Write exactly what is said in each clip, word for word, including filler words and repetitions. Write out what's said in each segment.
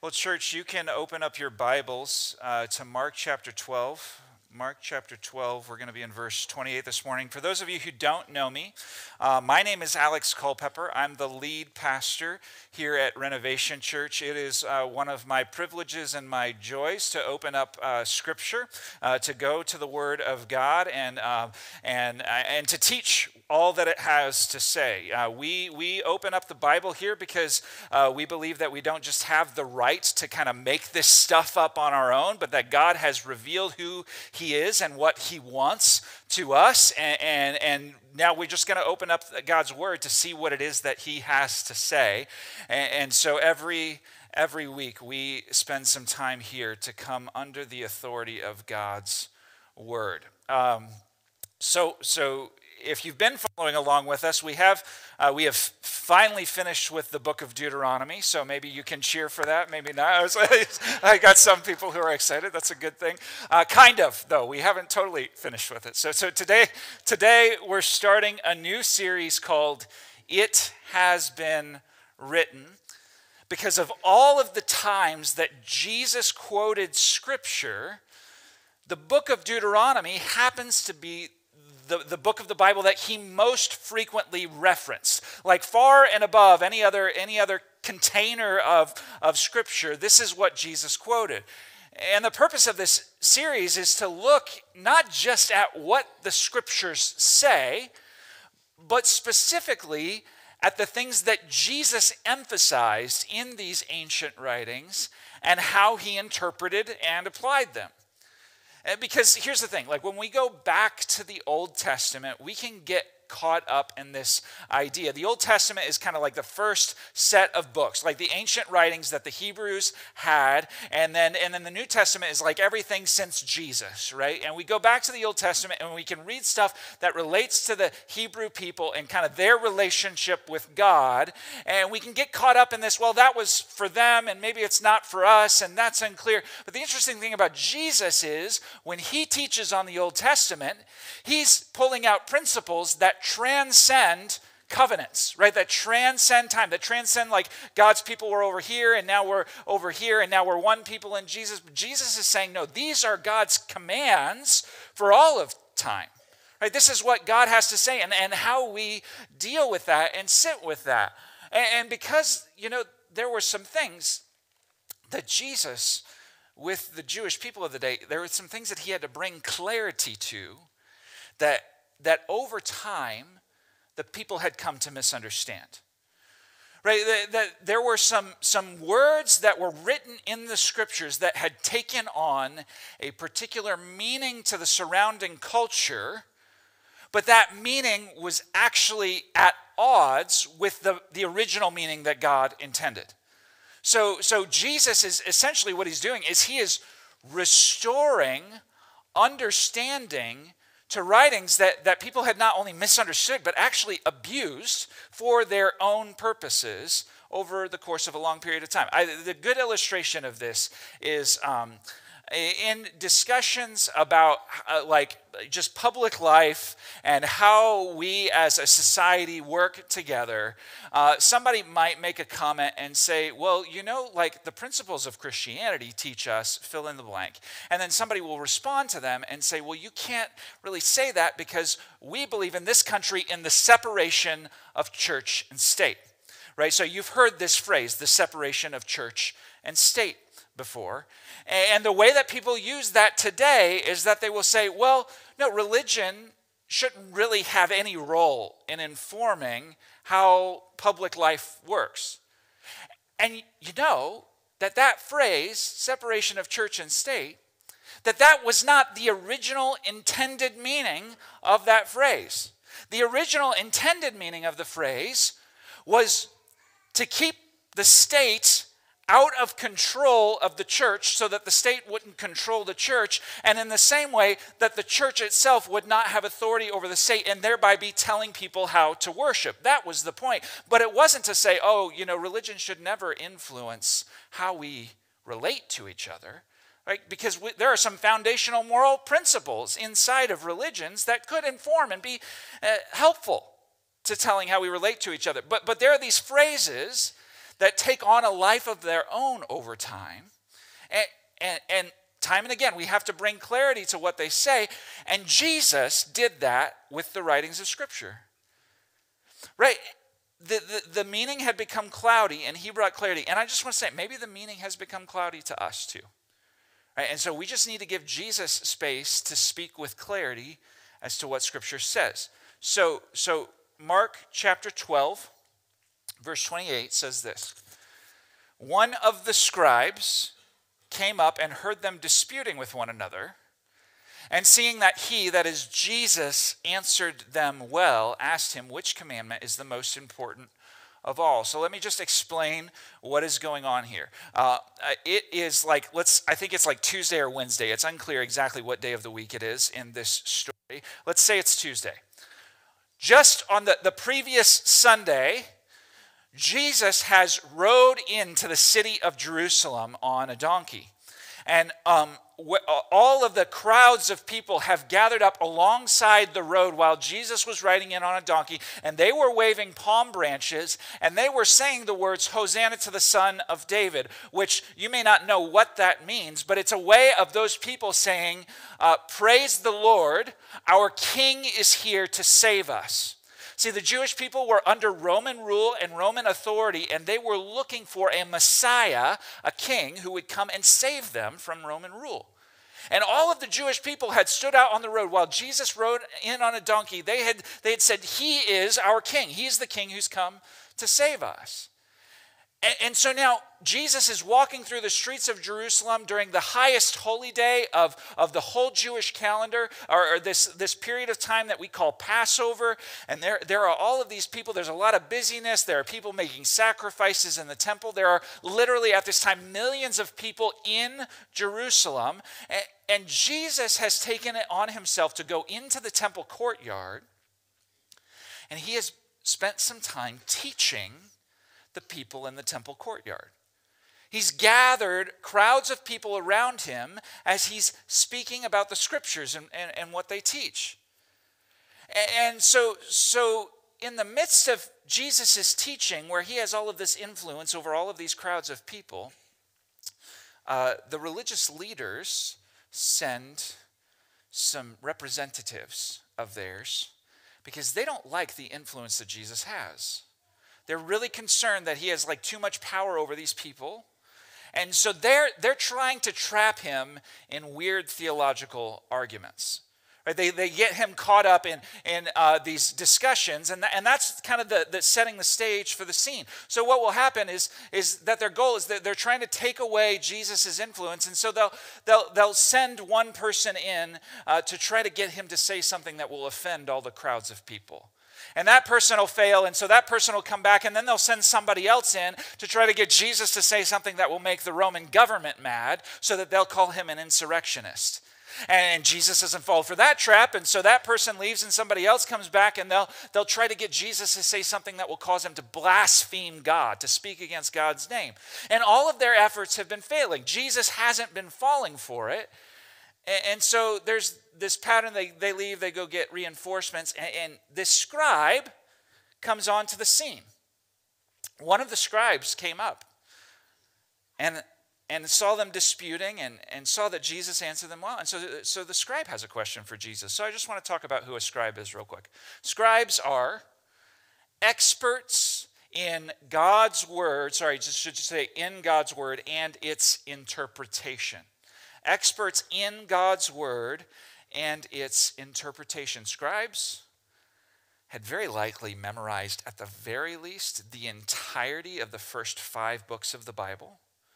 Well, church, you can open up your Bibles uh, to Mark chapter twelve. Mark chapter twelve, we're going to be in verse twenty-eight this morning. For those of you who don't know me, uh, my name is Alex Culpepper. I'm the lead pastor here at Renovation Church. It is uh, one of my privileges and my joys to open up uh, Scripture, uh, to go to the Word of God, and uh, and uh, and to teach all that it has to say. Uh, we we open up the Bible here because uh, we believe that we don't just have the right to kind of make this stuff up on our own, but that God has revealed who He is and what He wants to us, and and, and now we're just going to open up God's Word to see what it is that He has to say, and, and so every every week we spend some time here to come under the authority of God's Word. Um, so so. If you've been following along with us, we have uh, we have finally finished with the book of Deuteronomy, so maybe you can cheer for that, maybe not. I, was, I got some people who are excited. That's a good thing. Uh, kind of, though. We haven't totally finished with it. So, so today, today we're starting a new series called It Has Been Written, because of all of the times that Jesus quoted Scripture. The book of Deuteronomy happens to be The, the book of the Bible that he most frequently referenced. Like far and above any other, any other container of, of Scripture, this is what Jesus quoted. And the purpose of this series is to look not just at what the Scriptures say, but specifically at the things that Jesus emphasized in these ancient writings and how he interpreted and applied them. Because here's the thing, like when we go back to the Old Testament, we can get caught up in this idea. The Old Testament is kind of like the first set of books, like the ancient writings that the Hebrews had, and then and then the New Testament is like everything since Jesus, right? And we go back to the Old Testament and we can read stuff that relates to the Hebrew people and kind of their relationship with God, and we can get caught up in this, well, that was for them and maybe it's not for us, and that's unclear. But the interesting thing about Jesus is when he teaches on the Old Testament, he's pulling out principles that transcend covenants, right? That transcend time, that transcend like God's people were over here and now we're over here and now we're one people in Jesus. But Jesus is saying, no, these are God's commands for all of time, right? This is what God has to say, and, and how we deal with that and sit with that. And, and because, you know, there were some things that Jesus, with the Jewish people of the day, there were some things that he had to bring clarity to that that over time, the people had come to misunderstand. Right? That, that there were some, some words that were written in the Scriptures that had taken on a particular meaning to the surrounding culture, but that meaning was actually at odds with the, the original meaning that God intended. So, so Jesus is essentially what he's doing is he is restoring understanding to writings that, that people had not only misunderstood, but actually abused for their own purposes over the course of a long period of time. I, the good illustration of this is um, in discussions about uh, like just public life and how we as a society work together, uh, somebody might make a comment and say, well, you know, like the principles of Christianity teach us fill in the blank. And then somebody will respond to them and say, well, you can't really say that because we believe in this country in the separation of church and state, right? So you've heard this phrase, the separation of church and state, before. And the way that people use that today is that they will say, well, no, religion shouldn't really have any role in informing how public life works. And you know that that phrase, separation of church and state, that that was not the original intended meaning of that phrase. The original intended meaning of the phrase was to keep the state out of control of the church so that the state wouldn't control the church, and in the same way that the church itself would not have authority over the state and thereby be telling people how to worship. That was the point. But it wasn't to say, oh, you know, religion should never influence how we relate to each other, right? Because we, there are some foundational moral principles inside of religions that could inform and be uh, helpful to telling how we relate to each other. But, but there are these phrases that take on a life of their own over time. And, and, and time and again, we have to bring clarity to what they say. And Jesus did that with the writings of Scripture. Right? The, the, the meaning had become cloudy, and he brought clarity. And I just want to say, maybe the meaning has become cloudy to us too. Right? And so we just need to give Jesus space to speak with clarity as to what Scripture says. So, so Mark chapter twelve, verse twenty-eight says this. One of the scribes came up and heard them disputing with one another, and seeing that he, that is Jesus, answered them well, asked him which commandment is the most important of all. So let me just explain what is going on here. Uh, it is like, let's, I think it's like Tuesday or Wednesday. It's unclear exactly what day of the week it is in this story. Let's say it's Tuesday. Just on the, the previous Sunday, Jesus has rode into the city of Jerusalem on a donkey. And um, wh- all of the crowds of people have gathered up alongside the road while Jesus was riding in on a donkey, and they were waving palm branches, and they were saying the words, Hosanna to the Son of David, which you may not know what that means, but it's a way of those people saying, uh, praise the Lord, our King is here to save us. See, the Jewish people were under Roman rule and Roman authority, and they were looking for a Messiah, a king, who would come and save them from Roman rule. And all of the Jewish people had stood out on the road while Jesus rode in on a donkey. They had, they had said, he is our king. He's the king who's come to save us. And, and so now Jesus is walking through the streets of Jerusalem during the highest holy day of, of the whole Jewish calendar, or, or this, this period of time that we call Passover. And there, there are all of these people. There's a lot of busyness. There are people making sacrifices in the temple. There are literally at this time millions of people in Jerusalem. And, and Jesus has taken it on himself to go into the temple courtyard. And he has spent some time teaching the people in the temple courtyard. He's gathered crowds of people around him as he's speaking about the Scriptures and, and, and what they teach. And so, so in the midst of Jesus' teaching, where he has all of this influence over all of these crowds of people, uh, the religious leaders send some representatives of theirs because they don't like the influence that Jesus has. They're really concerned that he has like too much power over these people. And so they're, they're trying to trap him in weird theological arguments. Right? They, they get him caught up in, in uh, these discussions, and, that, and that's kind of the, the setting the stage for the scene. So what will happen is, is that their goal is that they're trying to take away Jesus' influence, and so they'll, they'll, they'll send one person in uh, to try to get him to say something that will offend all the crowds of people. And that person will fail, and so that person will come back, and then they'll send somebody else in to try to get Jesus to say something that will make the Roman government mad, so that they'll call him an insurrectionist. And Jesus doesn't fall for that trap, and so that person leaves, and somebody else comes back, and they'll, they'll try to get Jesus to say something that will cause him to blaspheme God, to speak against God's name. And all of their efforts have been failing. Jesus hasn't been falling for it. And so there's this pattern, they, they leave, they go get reinforcements, and, and this scribe comes onto the scene. One of the scribes came up and, and saw them disputing and, and saw that Jesus answered them well. And so, so the scribe has a question for Jesus. So I just want to talk about who a scribe is real quick. Scribes are experts in God's word, sorry, just should say in God's word and its interpretation. Experts in God's word and its interpretation. Scribes had very likely memorized, at the very least, the entirety of the first five books of the Bible.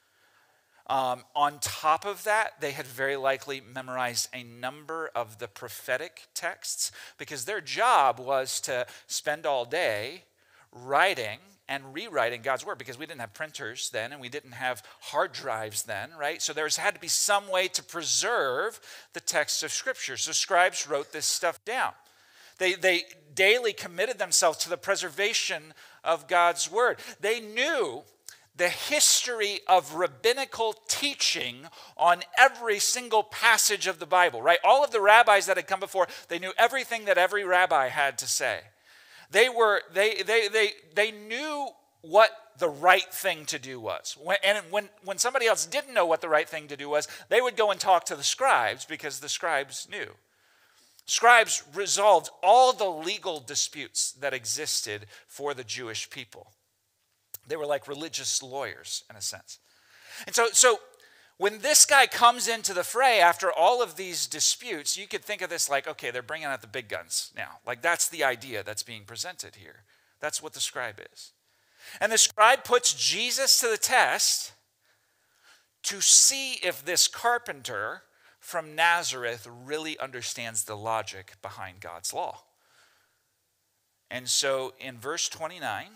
Um, on top of that, they had very likely memorized a number of the prophetic texts, because their job was to spend all day writing and rewriting God's word, because we didn't have printers then and we didn't have hard drives then, right? So there's had to be some way to preserve the texts of Scripture. So scribes wrote this stuff down. They, they daily committed themselves to the preservation of God's word. They knew the history of rabbinical teaching on every single passage of the Bible, right? All of the rabbis that had come before, they knew everything that every rabbi had to say. They were they they they they knew what the right thing to do was. When, and when, when somebody else didn't know what the right thing to do was, they would go and talk to the scribes because the scribes knew. Scribes resolved all the legal disputes that existed for the Jewish people. They were like religious lawyers in a sense. And so, so when this guy comes into the fray after all of these disputes, you could think of this like, okay, they're bringing out the big guns now. Like that's the idea that's being presented here. That's what the scribe is. And the scribe puts Jesus to the test to see if this carpenter from Nazareth really understands the logic behind God's law. And so in verse twenty-nine,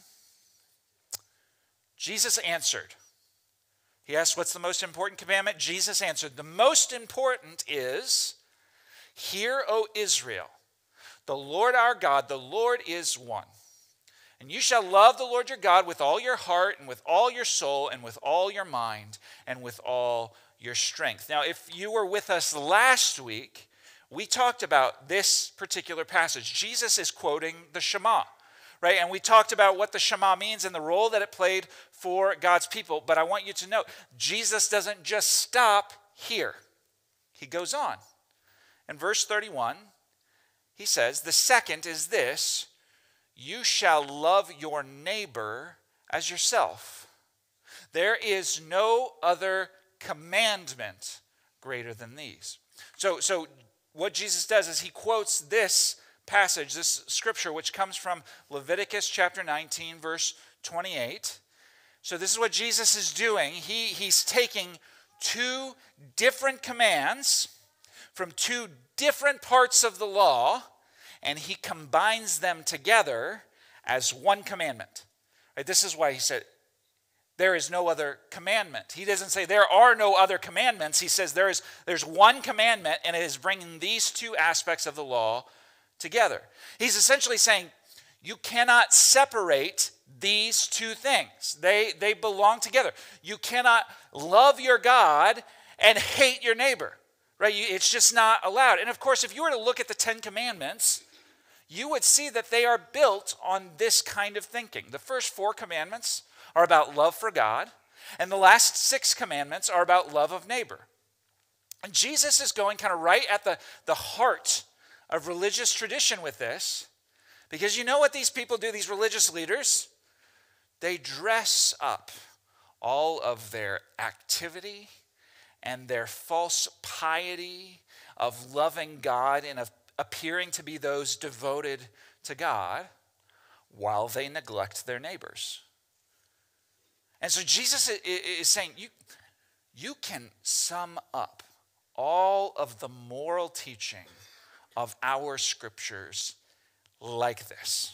Jesus answered. He asked, what's the most important commandment? Jesus answered, the most important is, hear, O Israel, the Lord our God, the Lord is one. And you shall love the Lord your God with all your heart and with all your soul and with all your mind and with all your strength. Now, if you were with us last week, we talked about this particular passage. Jesus is quoting the Shema, right? And we talked about what the Shema means and the role that it played for God's people. But I want you to note, Jesus doesn't just stop here. He goes on. In verse thirty-one, he says, the second is this, you shall love your neighbor as yourself. There is no other commandment greater than these. So, so what Jesus does is he quotes this passage, this scripture, which comes from Leviticus chapter nineteen, verse twenty-eight. So this is what Jesus is doing. He, he's taking two different commands from two different parts of the law, and he combines them together as one commandment. Right? This is why he said, there is no other commandment. He doesn't say there are no other commandments. He says there is, there's one commandment, and it is bringing these two aspects of the law together. He's essentially saying you cannot separate these two things. They, they belong together. You cannot love your God and hate your neighbor. Right? You, it's just not allowed. And of course, if you were to look at the Ten Commandments, you would see that they are built on this kind of thinking. The first four commandments are about love for God, and the last six commandments are about love of neighbor. And Jesus is going kind of right at the, the heart of religious tradition with this, because you know what these people do, these religious leaders? They dress up all of their activity and their false piety of loving God and of appearing to be those devoted to God while they neglect their neighbors. And so Jesus is saying, you, you can sum up all of the moral teaching of our scriptures like this.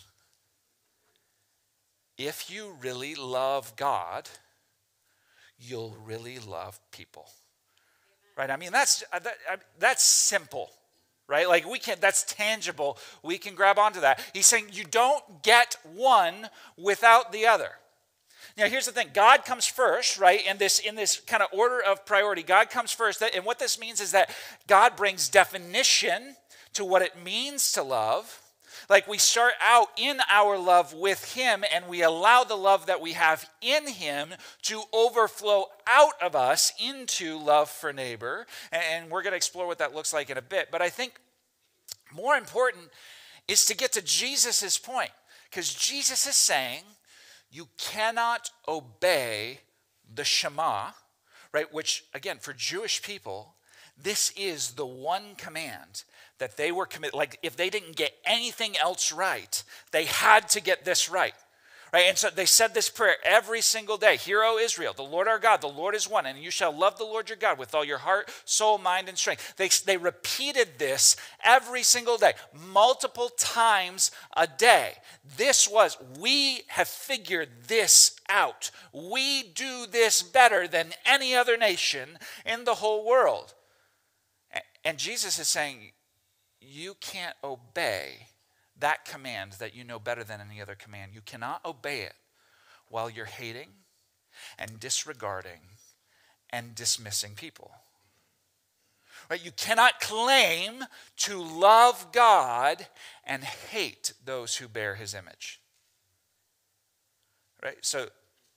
If you really love God, you'll really love people. Right? I mean, that's, that, that's simple. Right? Like we can, that's tangible. We can grab onto that. He's saying you don't get one without the other. Now, here's the thing. God comes first, right? In this, in this kind of order of priority, God comes first. And what this means is that God brings definition to what it means to love. Like we start out in our love with him, and we allow the love that we have in him to overflow out of us into love for neighbor. And we're going to explore what that looks like in a bit. But I think more important is to get to Jesus' point, because Jesus is saying you cannot obey the Shema, right? Which, again, for Jewish people, this is the one command that they were committed. Like if they didn't get anything else right, they had to get this right. Right? And so they said this prayer every single day. Hear, O Israel, the Lord our God, the Lord is one, and you shall love the Lord your God with all your heart, soul, mind, and strength. They, they repeated this every single day, multiple times a day. This was, we have figured this out. We do this better than any other nation in the whole world. And Jesus is saying, you can't obey that command that you know better than any other command. You cannot obey it while you're hating and disregarding and dismissing people. Right? You cannot claim to love God and hate those who bear his image. right? So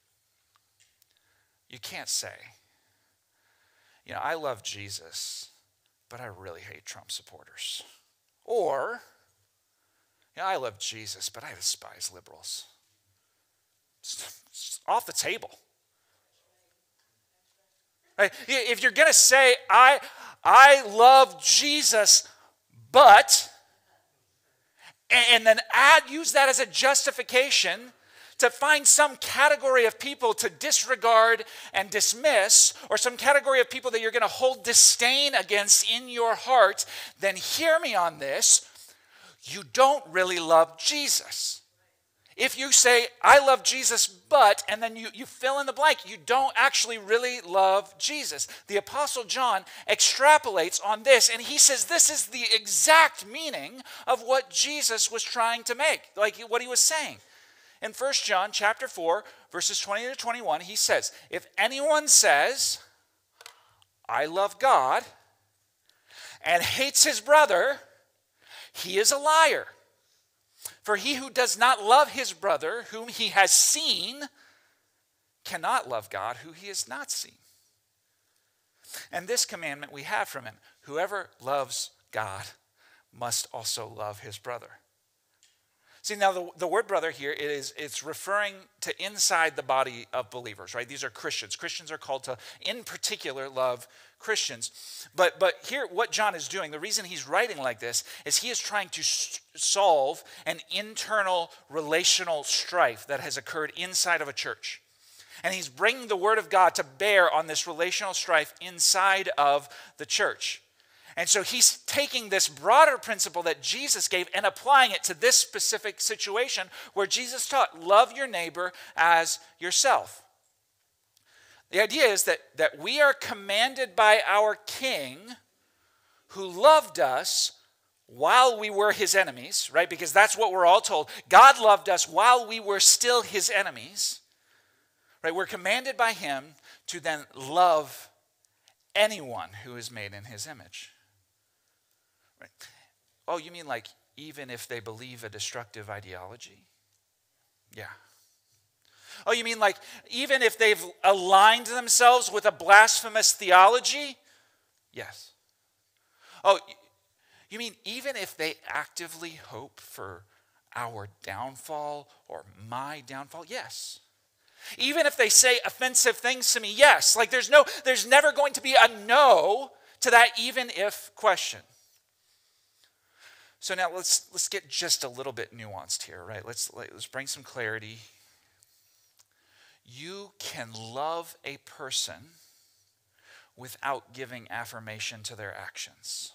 you can't say, you know, I love Jesus, but I really hate Trump supporters. Or, you know, I love Jesus, but I despise liberals. It's, it's off the table. Right? If you're going to say, I, I love Jesus, but, and then add, use that as a justification to find some category of people to disregard and dismiss, or some category of people that you're going to hold disdain against in your heart, then hear me on this. You don't really love Jesus. If you say, I love Jesus, but, and then you, you fill in the blank, you don't actually really love Jesus. The Apostle John extrapolates on this, and he says this is the exact meaning of what Jesus was trying to make, like what he was saying. In First John chapter four, verses twenty to twenty-one, he says, if anyone says, I love God, and hates his brother, he is a liar. For he who does not love his brother, whom he has seen, cannot love God, who he has not seen. And this commandment we have from him, whoever loves God must also love his brother. See, now the, the word brother here, it is, it's referring to inside the body of believers, right? These are Christians. Christians are called to, in particular, love Christians. But, but here, what John is doing, the reason he's writing like this, is he is trying to s- solve an internal relational strife that has occurred inside of a church. And he's bringing the word of God to bear on this relational strife inside of the church. And so he's taking this broader principle that Jesus gave and applying it to this specific situation where Jesus taught, love your neighbor as yourself. The idea is that, that we are commanded by our King who loved us while we were his enemies, right? Because that's what we're all told. God loved us while we were still his enemies, right? We're commanded by him to then love anyone who is made in his image. Right. Oh, you mean like even if they believe a destructive ideology? Yeah. Oh, you mean like even if they've aligned themselves with a blasphemous theology? Yes. Oh, you mean even if they actively hope for our downfall or my downfall? Yes. Even if they say offensive things to me? Yes. Like there's no, there's never going to be a no to that even if question. So now let's let's get just a little bit nuanced here, right? Let's let's bring some clarity. You can love a person without giving affirmation to their actions.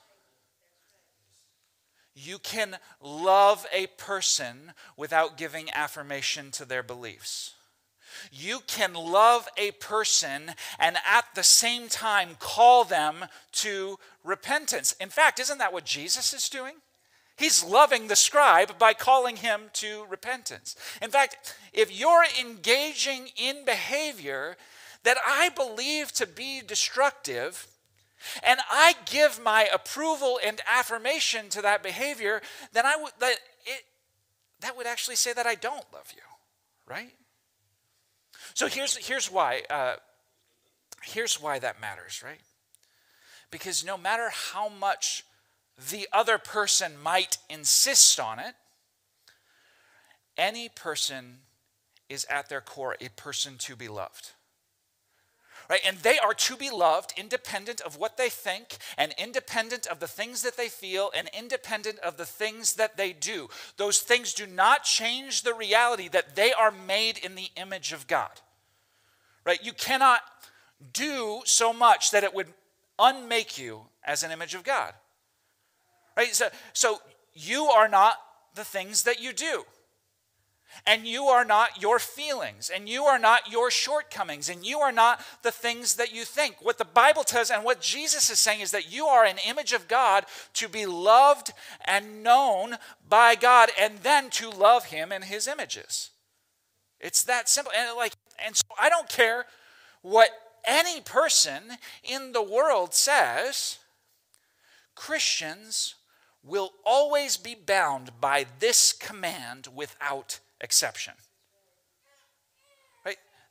You can love a person without giving affirmation to their beliefs. You can love a person and at the same time call them to repentance. In fact, isn't that what Jesus is doing? He's loving the scribe by calling him to repentance. In fact, if you're engaging in behavior that I believe to be destructive, and I give my approval and affirmation to that behavior, then I would that it that would actually say that I don't love you, right? So here's here's why uh, here's why that matters, right? Because no matter how much the other person might insist on it, any person is at their core a person to be loved. Right? And they are to be loved independent of what they think and independent of the things that they feel and independent of the things that they do. Those things do not change the reality that they are made in the image of God. Right? You cannot do so much that it would unmake you as an image of God. Right? So, so you are not the things that you do. And you are not your feelings. And you are not your shortcomings. And you are not the things that you think. What the Bible tells and what Jesus is saying is that you are an image of God to be loved and known by God and then to love him in his images. It's that simple. And like, and so I don't care what any person in the world says. Christians will always be bound by this command without exception.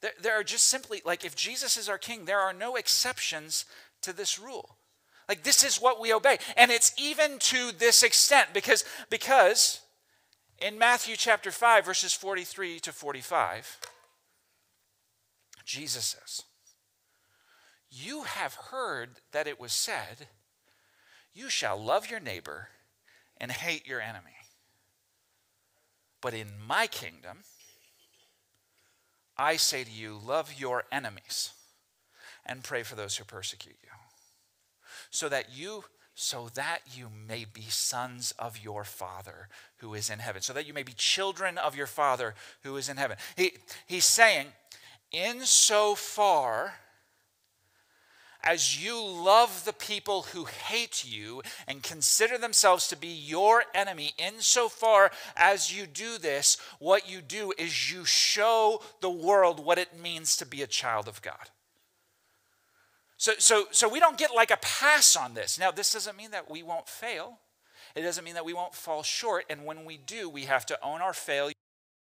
There, there are just simply, like if Jesus is our king, there are no exceptions to this rule. Like this is what we obey. And it's even to this extent because, because in Matthew chapter five, verses forty-three to forty-five, Jesus says, "You have heard that it was said, 'You shall love your neighbor and hate your enemy.' But in my kingdom, I say to you, love your enemies and pray for those who persecute you, so that you so that you may be sons of your Father who is in heaven, so that you may be children of your Father who is in heaven." He, he's saying, insofar as you love the people who hate you and consider themselves to be your enemy, insofar as you do this, what you do is you show the world what it means to be a child of God. So, so, so we don't get like a pass on this. Now, this doesn't mean that we won't fail. It doesn't mean that we won't fall short. And when we do, we have to own our failure.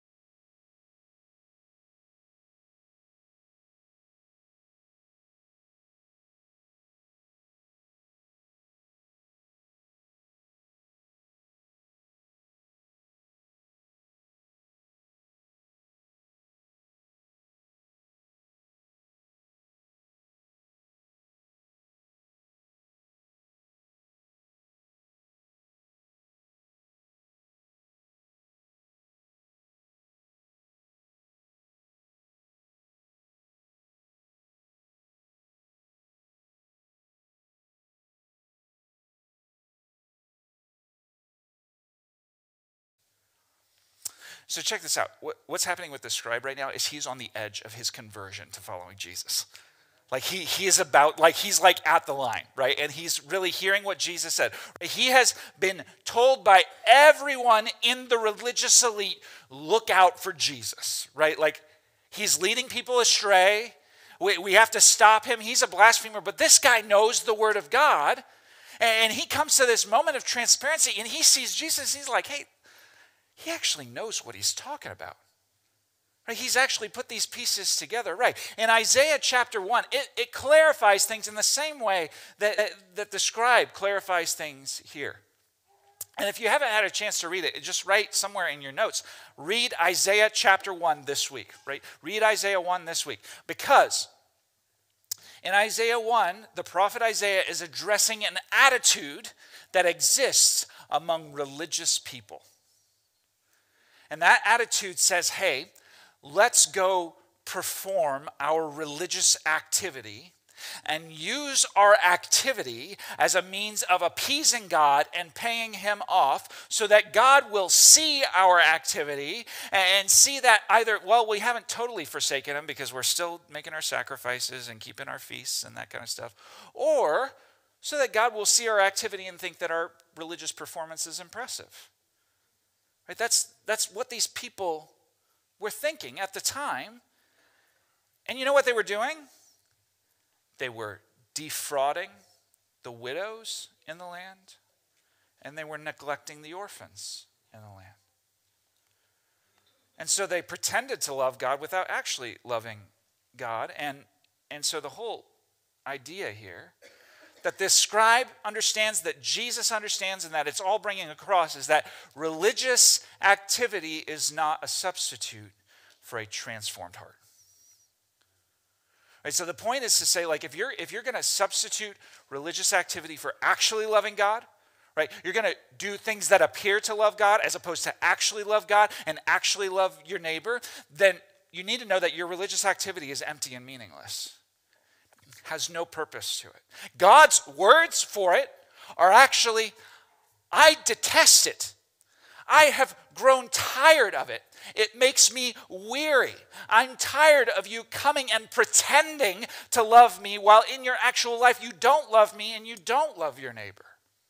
So check this out. What, what's happening with the scribe right now is he's on the edge of his conversion to following Jesus. Like he, he is about, like he's like at the line, right? And he's really hearing what Jesus said. He has been told by everyone in the religious elite, look out for Jesus, right? Like he's leading people astray. We, we have to stop him. He's a blasphemer, but this guy knows the word of God. And he comes to this moment of transparency and he sees Jesus. He's like, hey, he actually knows what he's talking about. Right? He's actually put these pieces together right. In Isaiah chapter one, it, it clarifies things in the same way that, that the scribe clarifies things here. And if you haven't had a chance to read it, just write somewhere in your notes, read Isaiah chapter one this week, right? Read Isaiah one this week. Because in Isaiah one, the prophet Isaiah is addressing an attitude that exists among religious people. And that attitude says, hey, let's go perform our religious activity and use our activity as a means of appeasing God and paying him off so that God will see our activity and see that either, well, we haven't totally forsaken him because we're still making our sacrifices and keeping our feasts and that kind of stuff, or so that God will see our activity and think that our religious performance is impressive. Right? That's, that's what these people were thinking at the time. And you know what they were doing? They were defrauding the widows in the land, and they were neglecting the orphans in the land. And so they pretended to love God without actually loving God. And, and so the whole idea here that this scribe understands, that Jesus understands, and that it's all bringing across is that religious activity is not a substitute for a transformed heart. Right, so the point is to say, like, if you're if you're going to substitute religious activity for actually loving God, right? You're going to do things that appear to love God as opposed to actually love God and actually love your neighbor, then you need to know that your religious activity is empty and meaningless. Has no purpose to it. God's words for it are actually, I detest it. I have grown tired of it. It makes me weary. I'm tired of you coming and pretending to love me while in your actual life you don't love me and you don't love your neighbor.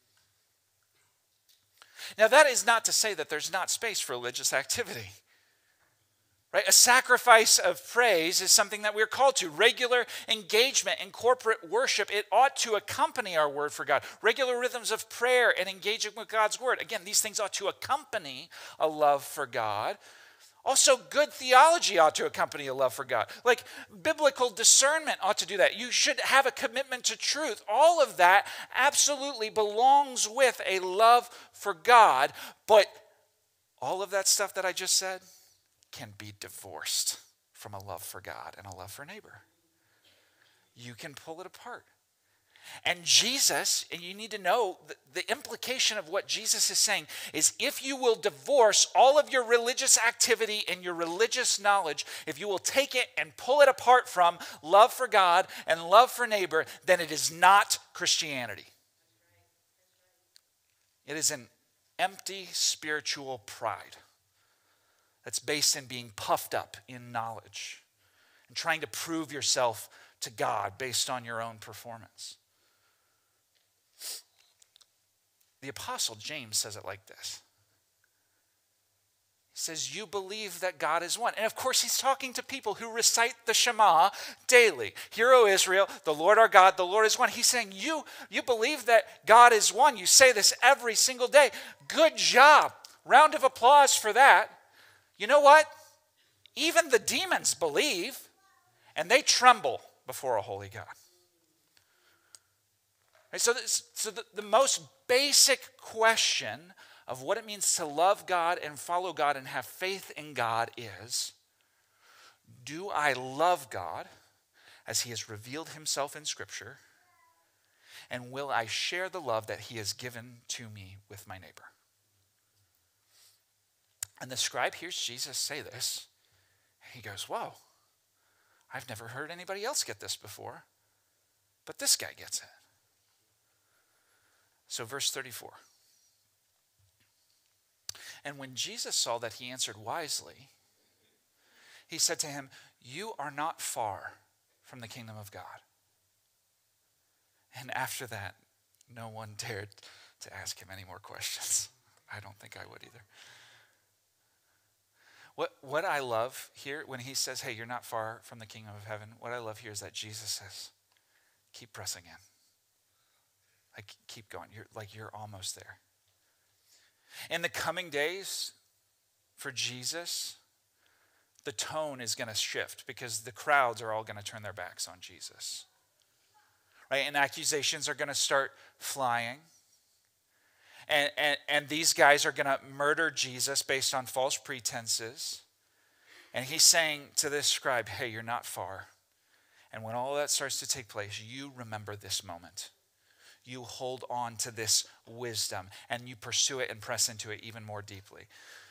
Now that is not to say that there's not space for religious activity. Right? A sacrifice of praise is something that we're called to. Regular engagement in corporate worship, it ought to accompany our word for God. Regular rhythms of prayer and engaging with God's word. Again, these things ought to accompany a love for God. Also, good theology ought to accompany a love for God. Like, biblical discernment ought to do that. You should have a commitment to truth. All of that absolutely belongs with a love for God. But all of that stuff that I just said can be divorced from a love for God and a love for neighbor. You can pull it apart. And Jesus, and you need to know, the, the implication of what Jesus is saying is if you will divorce all of your religious activity and your religious knowledge, if you will take it and pull it apart from love for God and love for neighbor, then it is not Christianity. It is an empty spiritual pride that's based in being puffed up in knowledge and trying to prove yourself to God based on your own performance. The Apostle James says it like this. He says, you believe that God is one. And of course, he's talking to people who recite the Shema daily. Hear, O Israel, the Lord our God, the Lord is one. He's saying, you, you believe that God is one. You say this every single day. Good job. Round of applause for that. You know what? Even the demons believe, and they tremble before a holy God. Right, so this, so the, the most basic question of what it means to love God and follow God and have faith in God is, do I love God as he has revealed himself in Scripture, and will I share the love that he has given to me with my neighbor? And the scribe hears Jesus say this. He goes, whoa, I've never heard anybody else get this before, but this guy gets it. So verse thirty-four. And when Jesus saw that he answered wisely, he said to him, you are not far from the kingdom of God. And after that, no one dared to ask him any more questions. I don't think I would either. What, what I love here, when he says, hey, you're not far from the kingdom of heaven, what I love here is that Jesus says, keep pressing in. Like, keep going. You're like, you're almost there. In the coming days, for Jesus, the tone is going to shift because the crowds are all going to turn their backs on Jesus. Right? And accusations are going to start flying. And, and, and these guys are going to murder Jesus based on false pretenses. And he's saying to this scribe, hey, you're not far. And when all that starts to take place, you remember this moment. You hold on to this wisdom and you pursue it and press into it even more deeply.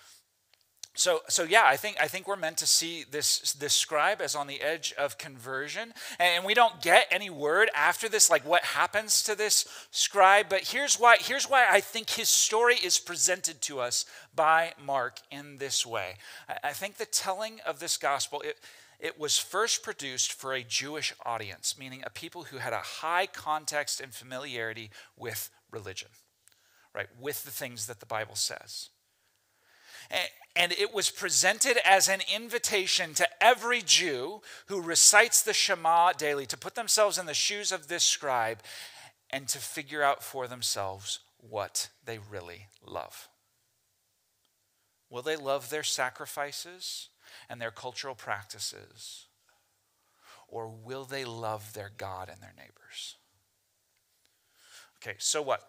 So, so yeah, I think I think we're meant to see this, this scribe as on the edge of conversion. And we don't get any word after this, like what happens to this scribe. But here's why, here's why I think his story is presented to us by Mark in this way. I, I think the telling of this gospel, it, it was first produced for a Jewish audience, meaning a people who had a high context and familiarity with religion, right? With the things that the Bible says. And it was presented as an invitation to every Jew who recites the Shema daily to put themselves in the shoes of this scribe and to figure out for themselves what they really love. Will they love their sacrifices and their cultural practices? Or will they love their God and their neighbors? Okay, so what?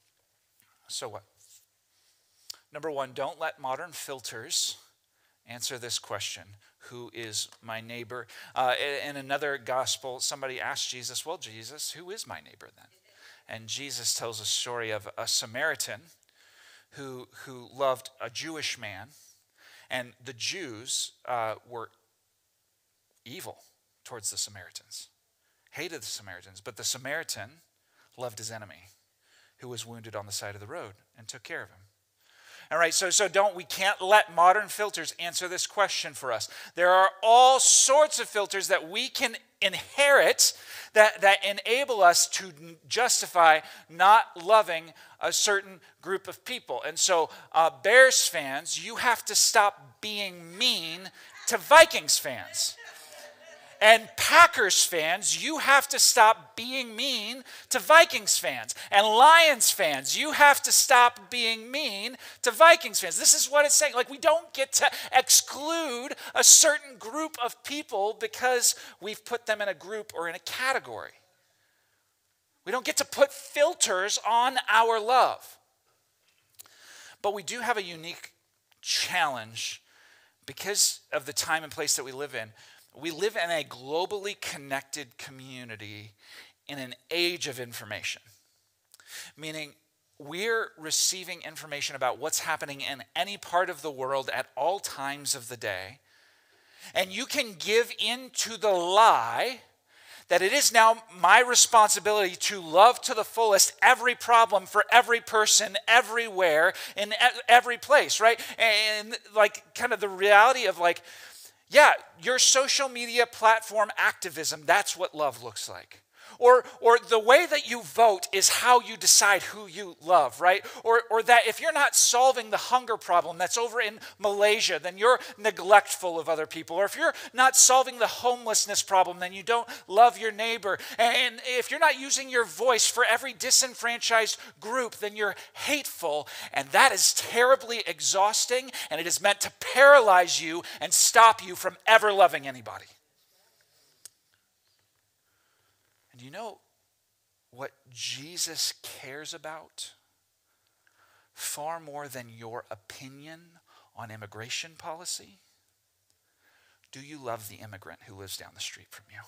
So what? Number one, don't let modern filters answer this question. Who is my neighbor? Uh, in another gospel, somebody asked Jesus, well, Jesus, who is my neighbor then? And Jesus tells a story of a Samaritan who, who loved a Jewish man. And the Jews uh, were evil towards the Samaritans, hated the Samaritans. But the Samaritan loved his enemy, who was wounded on the side of the road, and took care of him. All right, so, so don't, we can't let modern filters answer this question for us. There are all sorts of filters that we can inherit that, that enable us to justify not loving a certain group of people. And so, uh, Bears fans, you have to stop being mean to Vikings fans. And Packers fans, you have to stop being mean to Vikings fans. And Lions fans, you have to stop being mean to Vikings fans. This is what it's saying. Like, we don't get to exclude a certain group of people because we've put them in a group or in a category. We don't get to put filters on our love. But we do have a unique challenge because of the time and place that we live in. We live in a globally connected community in an age of information, meaning we're receiving information about what's happening in any part of the world at all times of the day, and you can give in to the lie that it is now my responsibility to love to the fullest every problem for every person, everywhere, in every place, right? And like kind of the reality of like, yeah, your social media platform activism, that's what love looks like. Or, or the way that you vote is how you decide who you love, right? Or, or that if you're not solving the hunger problem that's over in Malaysia, then you're neglectful of other people. Or if you're not solving the homelessness problem, then you don't love your neighbor. And if you're not using your voice for every disenfranchised group, then you're hateful. And that is terribly exhausting, and it is meant to paralyze you and stop you from ever loving anybody. And you know what Jesus cares about far more than your opinion on immigration policy? Do you love the immigrant who lives down the street from you?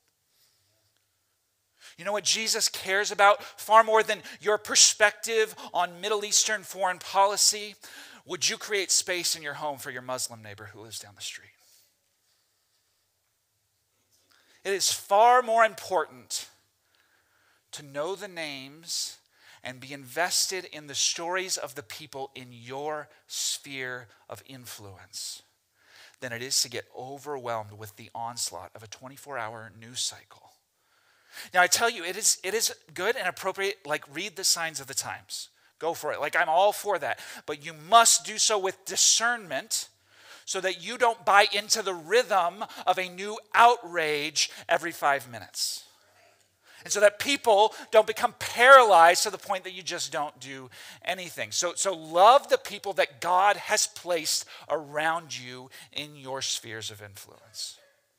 You know what Jesus cares about far more than your perspective on Middle Eastern foreign policy? Would you create space in your home for your Muslim neighbor who lives down the street? It is far more important to know the names and be invested in the stories of the people in your sphere of influence than it is to get overwhelmed with the onslaught of a twenty-four hour news cycle. Now, I tell you, it is, it is good and appropriate, like read the signs of the times. Go for it. Like, I'm all for that. But you must do so with discernment, so that you don't buy into the rhythm of a new outrage every five minutes. And so that people don't become paralyzed to the point that you just don't do anything. So, so love the people that God has placed around you in your spheres of influence.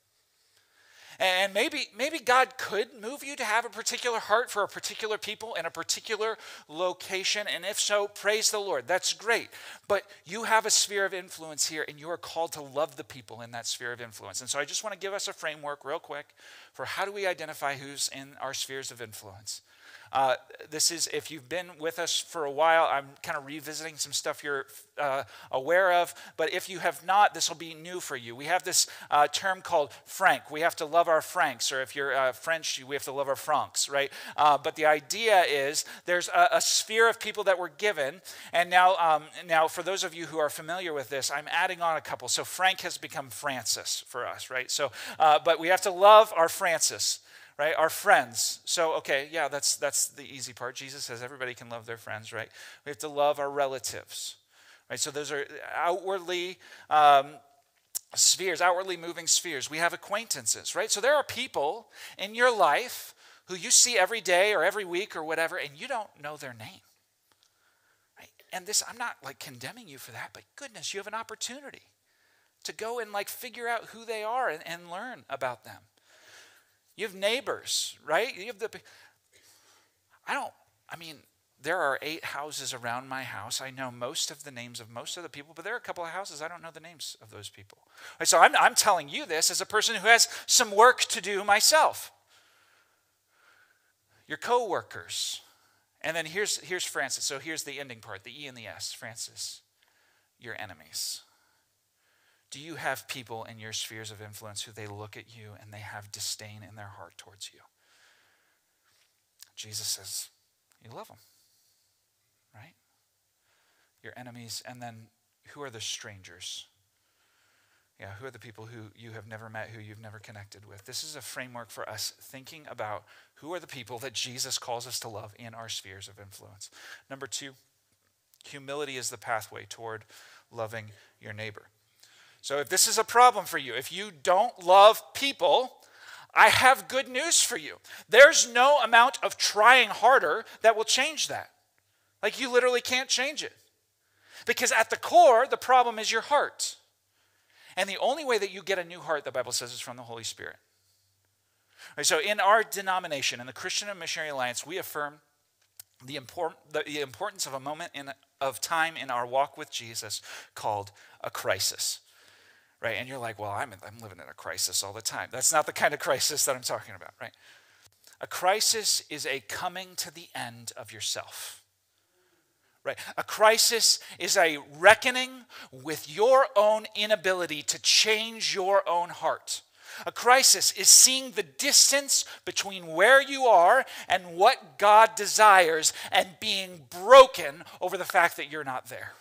And maybe, maybe God could move you to have a particular heart for a particular people in a particular location. And if so, praise the Lord. That's great. But you have a sphere of influence here, and you are called to love the people in that sphere of influence. And so I just want to give us a framework real quick for how do we identify who's in our spheres of influence. Uh, this is, if you've been with us for a while, I'm kind of revisiting some stuff you're uh, aware of. But if you have not, this will be new for you. We have this uh, term called franc. We have to love our francs. Or if you're uh, French, we have to love our francs, right? Uh, but the idea is there's a, a sphere of people that we're given. And now, um, now, for those of you who are familiar with this, I'm adding on a couple. So Frank has become Francis for us, right? So, uh, but we have to love our Francis. Right, our friends. So, okay, yeah, that's that's the easy part. Jesus says everybody can love their friends, right? We have to love our relatives, right? So those are outwardly um, spheres, outwardly moving spheres. We have acquaintances, right? So there are people in your life who you see every day or every week or whatever, and you don't know their name, right? And this, I'm not like condemning you for that, but goodness, you have an opportunity to go and like figure out who they are and, and learn about them. You have neighbors, right? You have the, I don't, I mean, there are eight houses around my house. I know most of the names of most of the people, but there are a couple of houses I don't know the names of those people. Right, so I'm, I'm telling you this as a person who has some work to do myself. Your co-workers. And then here's, here's Francis. So here's the ending part, the E and the S. Francis, your enemies. Do you have people in your spheres of influence who they look at you and they have disdain in their heart towards you? Jesus says, you love them, right? Your enemies, and then who are the strangers? Yeah, who are the people who you have never met, who you've never connected with? This is a framework for us thinking about who are the people that Jesus calls us to love in our spheres of influence. Number two, humility is the pathway toward loving your neighbor. So if this is a problem for you, if you don't love people, I have good news for you. There's no amount of trying harder that will change that. Like, you literally can't change it. Because at the core, the problem is your heart. And the only way that you get a new heart, the Bible says, is from the Holy Spirit. Right, so in our denomination, in the Christian and Missionary Alliance, we affirm the, import, the, the importance of a moment in, of time in our walk with Jesus called a crisis. Right? And you're like, well, I'm, I'm living in a crisis all the time. That's not the kind of crisis that I'm talking about, right? A crisis is a coming to the end of yourself. Right? A crisis is a reckoning with your own inability to change your own heart. A crisis is seeing the distance between where you are and what God desires and being broken over the fact that you're not there.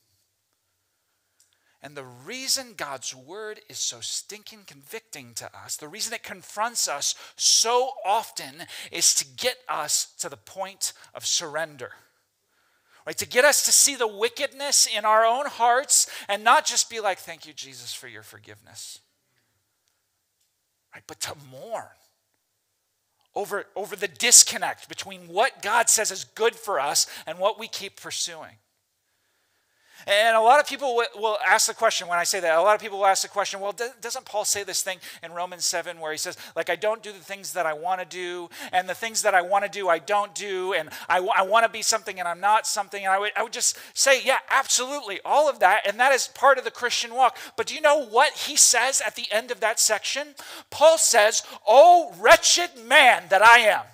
And the reason God's word is so stinking convicting to us, the reason it confronts us so often, is to get us to the point of surrender. Right? To get us to see the wickedness in our own hearts and not just be like, thank you, Jesus, for your forgiveness. Right? But to mourn over, over the disconnect between what God says is good for us and what we keep pursuing. And a lot of people will ask the question, when I say that, a lot of people will ask the question, well, doesn't Paul say this thing in Romans seven where he says, like, I don't do the things that I want to do, and the things that I want to do, I don't do, and I, I want to be something and I'm not something. And I would, I would just say, yeah, absolutely, all of that, and that is part of the Christian walk. But do you know what he says at the end of that section? Paul says, oh, wretched man that I am.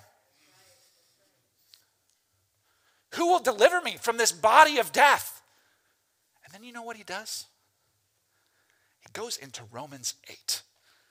Who will deliver me from this body of death? And then you know what he does? He goes into Romans eight.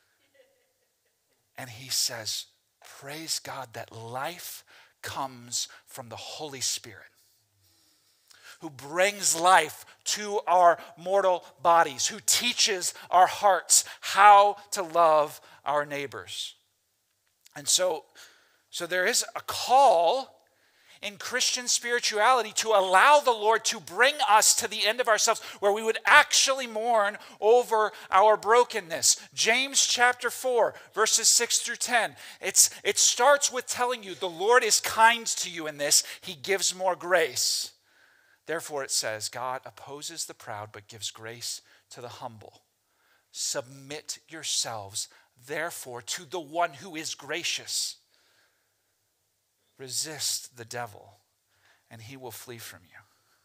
And he says, praise God that life comes from the Holy Spirit, who brings life to our mortal bodies, who teaches our hearts how to love our neighbors. And so, so there is a call in Christian spirituality to allow the Lord to bring us to the end of ourselves where we would actually mourn over our brokenness. James chapter four, verses six through ten. It's, it starts with telling you the Lord is kind to you in this. He gives more grace. Therefore it says, God opposes the proud but gives grace to the humble. Submit yourselves, therefore, to the one who is gracious. Resist the devil, and he will flee from you.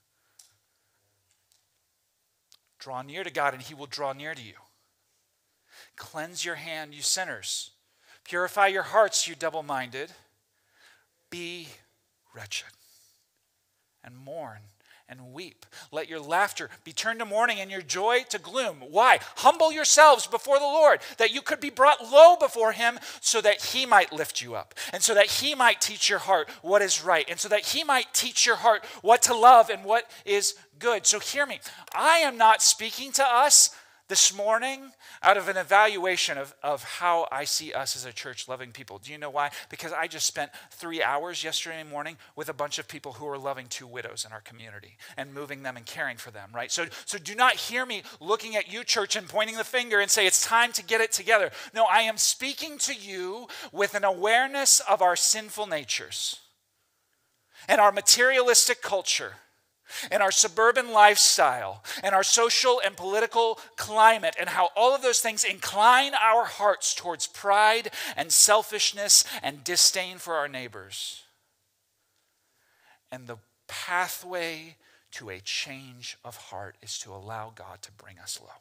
Draw near to God, and he will draw near to you. Cleanse your hand, you sinners. Purify your hearts, you double-minded. Be wretched, and mourn, and weep. Let your laughter be turned to mourning and your joy to gloom. Why? Humble yourselves before the Lord, that you could be brought low before him, so that he might lift you up, and so that he might teach your heart what is right, and so that he might teach your heart what to love and what is good. So hear me. I am not speaking to us this morning out of an evaluation of, of how I see us as a church loving people. Do you know why? Because I just spent three hours yesterday morning with a bunch of people who are loving two widows in our community and moving them and caring for them, right? So, so do not hear me looking at you, church, and pointing the finger and say it's time to get it together. No, I am speaking to you with an awareness of our sinful natures and our materialistic culture and our suburban lifestyle, and our social and political climate, and how all of those things incline our hearts towards pride and selfishness and disdain for our neighbors. And the pathway to a change of heart is to allow God to bring us low,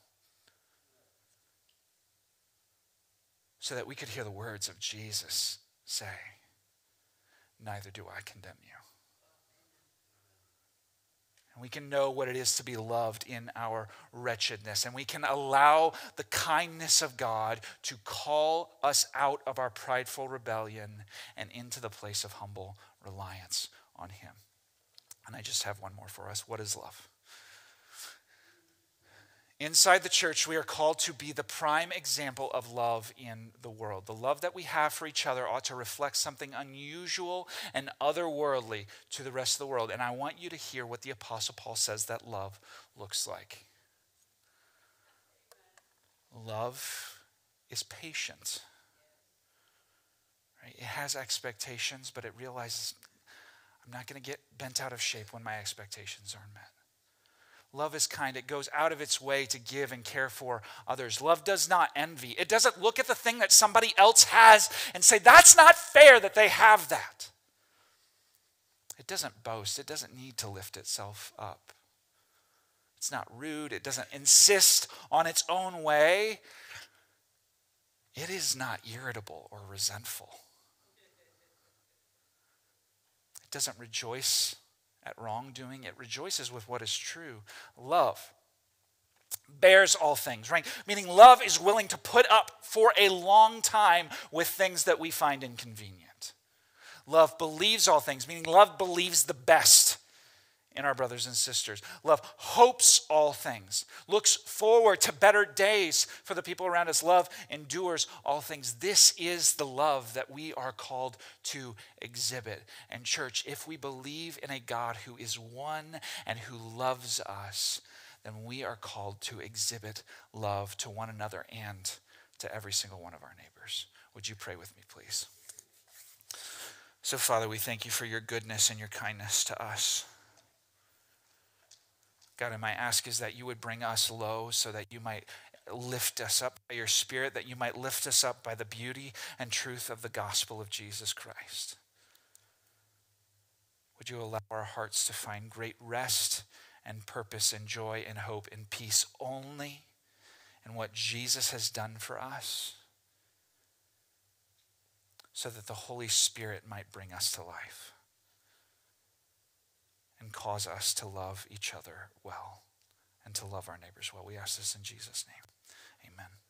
so that we could hear the words of Jesus say, neither do I condemn you. And we can know what it is to be loved in our wretchedness. And we can allow the kindness of God to call us out of our prideful rebellion and into the place of humble reliance on him. And I just have one more for us. What is love? Inside the church, we are called to be the prime example of love in the world. The love that we have for each other ought to reflect something unusual and otherworldly to the rest of the world. And I want you to hear what the Apostle Paul says that love looks like. Love is patient. Right? It has expectations, but it realizes I'm not going to get bent out of shape when my expectations aren't met. Love is kind. It goes out of its way to give and care for others. Love does not envy. It doesn't look at the thing that somebody else has and say, that's not fair that they have that. It doesn't boast. It doesn't need to lift itself up. It's not rude. It doesn't insist on its own way. It is not irritable or resentful. It doesn't rejoice at wrongdoing. It rejoices with what is true. Love bears all things, right? Meaning love is willing to put up for a long time with things that we find inconvenient. Love believes all things, meaning love believes the best in our brothers and sisters. Love hopes all things, looks forward to better days for the people around us. Love endures all things. This is the love that we are called to exhibit. And church, if we believe in a God who is one and who loves us, then we are called to exhibit love to one another and to every single one of our neighbors. Would you pray with me, please? So, Father, we thank you for your goodness and your kindness to us. God, and my ask is that you would bring us low so that you might lift us up by your Spirit, that you might lift us up by the beauty and truth of the gospel of Jesus Christ. Would you allow our hearts to find great rest and purpose and joy and hope and peace only in what Jesus has done for us, so that the Holy Spirit might bring us to life and cause us to love each other well and to love our neighbors well. We ask this in Jesus' name. Amen.